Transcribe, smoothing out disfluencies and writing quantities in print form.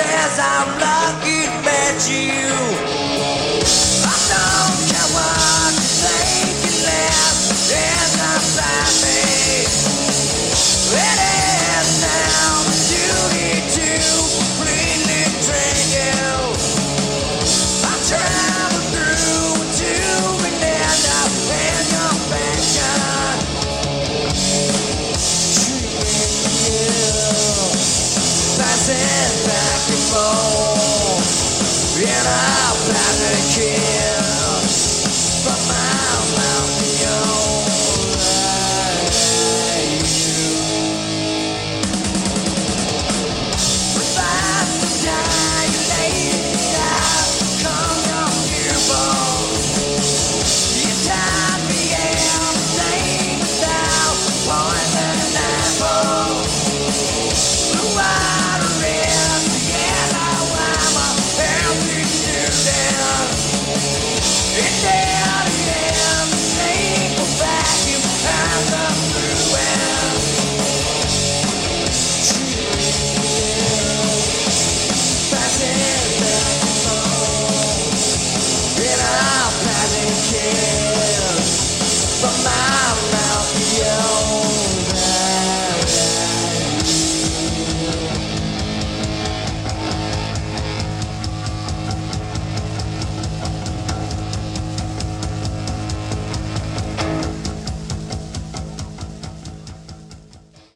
Yes, I'm lucky to met you. I don't care what you think you left. It's not by me. It is now my duty to completely train you. I travel through to Vanessa and your passion. Passing back and forth in a plastic kiss from my mouth to your eyes. If I die, you lay down, come your newborn. You tied me everything without poison apple. Blue water is the yellow, I'm a healthy student. It's down in the painful vacuum and the fluid. Passing back and forth in a plastic case.